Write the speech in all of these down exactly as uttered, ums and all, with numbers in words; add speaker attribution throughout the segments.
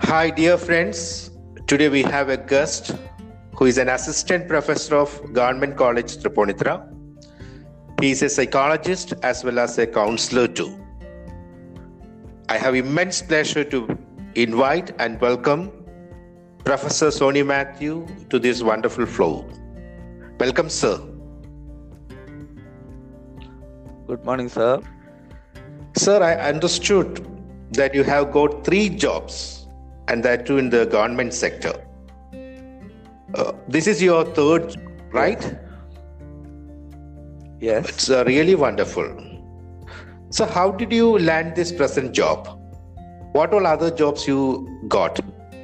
Speaker 1: Hi, dear friends. Today we have a guest who is an assistant professor of Government College Tripunithura. He is a psychologist as well as a counselor too. I have immense pleasure to invite and welcome Professor Sony Matthew to this wonderful floor. Welcome, sir.
Speaker 2: Good morning, sir.
Speaker 1: Sir, I understood that you have got three jobs, and that too in the government sector. Uh, this is your third, right?
Speaker 2: Yes.
Speaker 1: It's uh, really wonderful. So how did you land this present job? What all other jobs you got?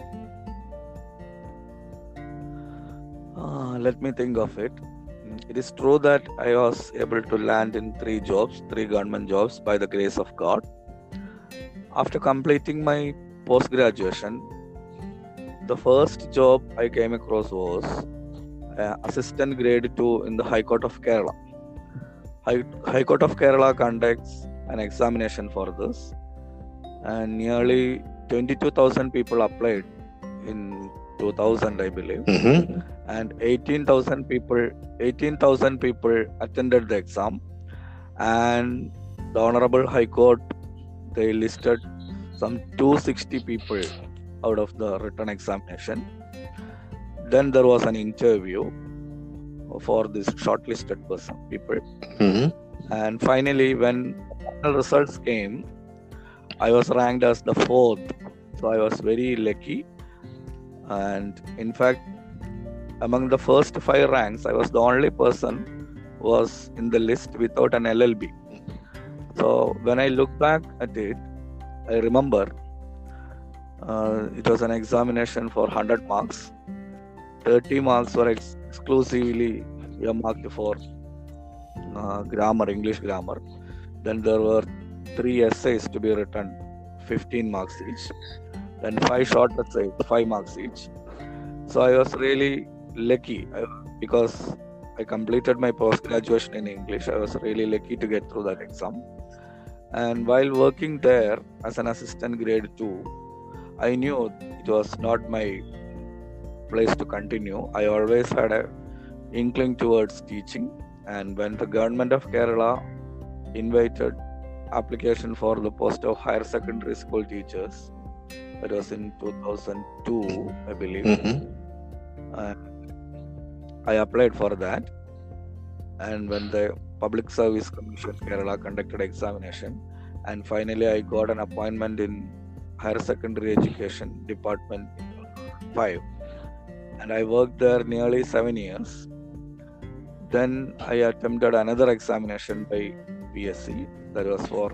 Speaker 2: Uh, let me think of it. It is true that I was able to land in three jobs, three government jobs by the grace of God. After completing my post-graduation, the first job I came across was uh, assistant grade two in the High Court of Kerala. High, High Court of Kerala conducts an examination for this, and nearly twenty-two thousand people applied in two thousand, I believe,
Speaker 1: Mm-hmm.
Speaker 2: and eighteen thousand people eighteen thousand people attended the exam, and the Honorable High Court, they listed some two hundred sixty people out of the written examination. Then there was an interview for this shortlisted person people,
Speaker 1: Mm-hmm.
Speaker 2: and finally when final results came, I was ranked as the fourth. So I was very lucky, and in fact among the first five ranks I was the only person who was in the list without an L L B. So when I look back at it, I remember uh, it was an examination for one hundred marks. thirty marks were ex- exclusively earmarked for uh, grammar, English grammar. Then there were three essays to be written, fifteen marks each. Then five short essays, five marks each. So I was really lucky I, because I completed my post-graduation in English. I was really lucky to get through that exam. And while working there as an assistant grade two, I knew it was not my place to continue. I always had a inkling towards teaching, and when the government of Kerala invited application for the post of higher secondary school teachers, that was in two thousand two, I believe,
Speaker 1: Mm-hmm.
Speaker 2: and I applied for that. And when the Public Service Commission Kerala conducted examination, and finally I got an appointment in Higher Secondary Education Department five, and I worked there nearly seven years. Then I attempted another examination by P S C, that was for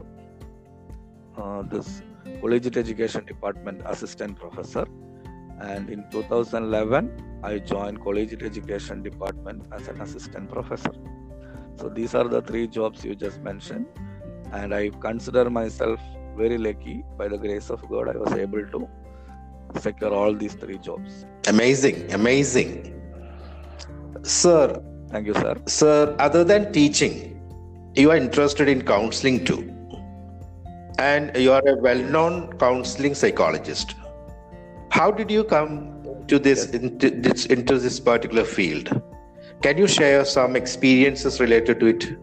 Speaker 2: uh, this Collegiate Education Department Assistant Professor, and in two thousand eleven I joined Collegiate Education Department as an Assistant Professor. So these are the three jobs you just mentioned, and I consider myself very lucky. By the grace of God, I was able to secure all these three jobs.
Speaker 1: Amazing, amazing. Sir,
Speaker 2: Thank you, sir.
Speaker 1: sir, other than teaching, you are interested in counseling too. And you are a well-known counseling psychologist. How did you come to this,
Speaker 2: Yes.
Speaker 1: into this into this particular field? Can you share some experiences related to it?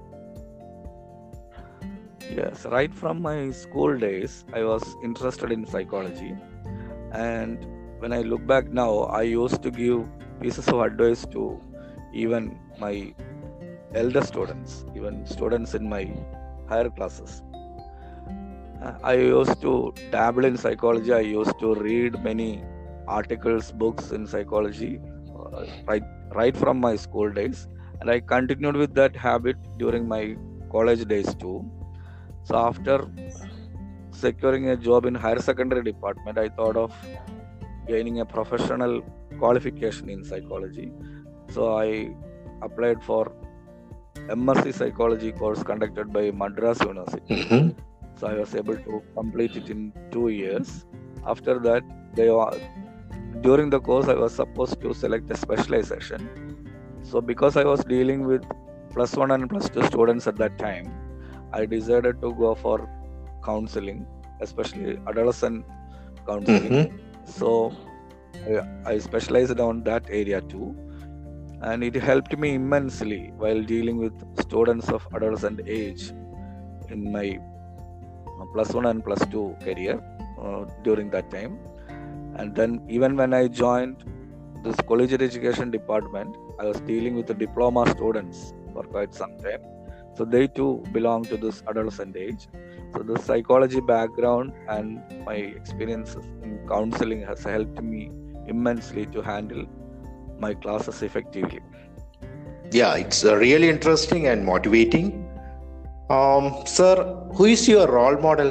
Speaker 2: Yes, right from my school days, I was interested in psychology. And when I look back now, I used to give pieces of advice to even my elder students, even students in my higher classes. Uh, I used to dabble in psychology. I used to read many articles, books in psychology, uh, right, right from my school days. And I continued with that habit during my college days too. So after securing a job in higher secondary department, I thought of gaining a professional qualification in psychology. So I applied for M S c psychology course conducted by Madras University.
Speaker 1: Mm-hmm.
Speaker 2: So I was able to complete it in two years. After that, they were, during the course I was supposed to select a specialization. So because I was dealing with plus one and plus two students at that time, I decided to go for counseling, especially adolescent counseling.
Speaker 1: Mm-hmm.
Speaker 2: So I, I specialized on that area too, and it helped me immensely while dealing with students of adolescent age in my plus one and plus two career uh, during that time. And then even when I joined this collegiate education department, I was dealing with the diploma students for quite some time. So they too belong to this adolescent age. So the psychology background and my experiences in counseling has helped me immensely to handle my classes effectively.
Speaker 1: Yeah, it's uh, really interesting and motivating. Um, sir, who is your role model?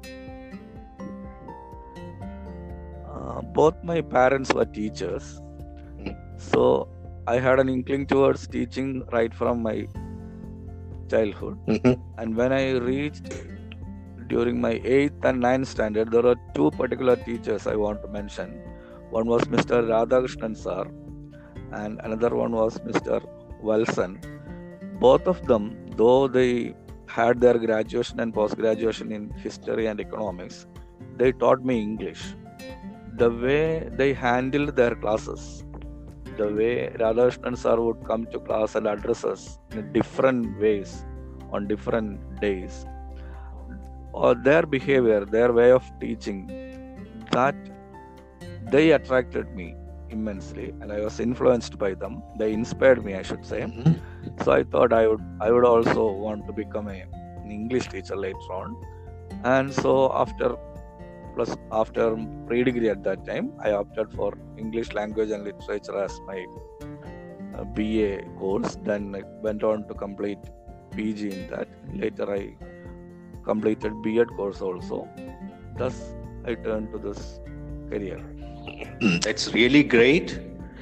Speaker 2: Uh, both my parents were teachers. So I had an inkling towards teaching right from my childhood.
Speaker 1: Mm-hmm.
Speaker 2: And when I reached during my eighth and ninth standard, there are two particular teachers I want to mention. One was Mister Radhakrishnan sir, and another one was Mister Wilson. Both of them, though they had their graduation and post-graduation in history and economics, they taught me English. The way they handled their classes, the way Radhakrishnan sir would come to class and address us in different ways on different days, or their behavior, their way of teaching, that they attracted me immensely, and I was influenced by them. They inspired me, I should say.
Speaker 1: Mm-hmm.
Speaker 2: So I thought I would I would also want to become a, an English teacher later on. And so after plus after pre-degree at that time, I opted for English language and literature as my uh, B A course. Then I went on to complete P G in that. Later I completed B Ed course also. Thus I turned to this career.
Speaker 1: That's really great.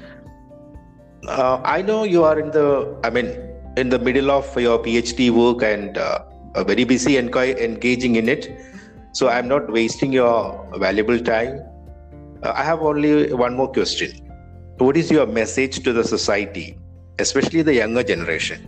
Speaker 1: Uh, I know you are in the, I mean, in the middle of your PhD work and uh, are very busy and engaging in it. So I'm not wasting your valuable time. Uh, I have only one more question. What is your message to the society, especially the younger generation?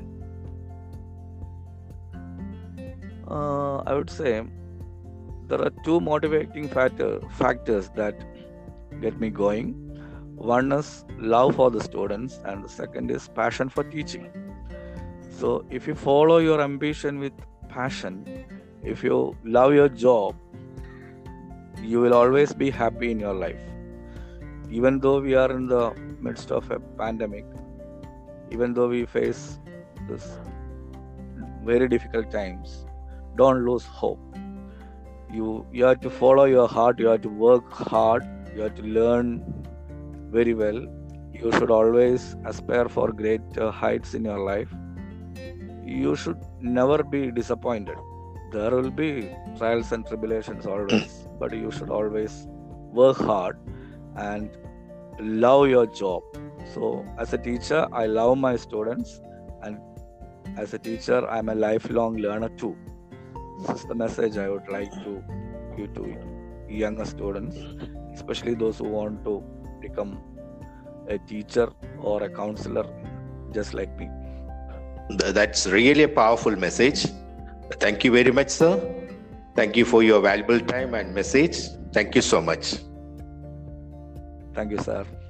Speaker 2: Uh, I would say there are two motivating factor, factors that get me going. One is love for the students, and the second is passion for teaching. So if you follow your ambition with passion, if you love your job, you will always be happy in your life. Even though we are in the midst of a pandemic, even though we face this very difficult times, don't lose hope. You, you have to follow your heart, you have to work hard, you have to learn very well. You should always aspire for great uh, heights in your life. You should never be disappointed. There will be trials and tribulations always, but you should always work hard and love your job. So as a teacher, I love my students, and as a teacher, I'm a lifelong learner too. This is the message I would like to give to younger students, especially those who want to become a teacher or a counselor just like me.
Speaker 1: That's really a powerful message. Thank you very much, sir. Thank you for your valuable time and message. Thank you so much.
Speaker 2: Thank you, sir.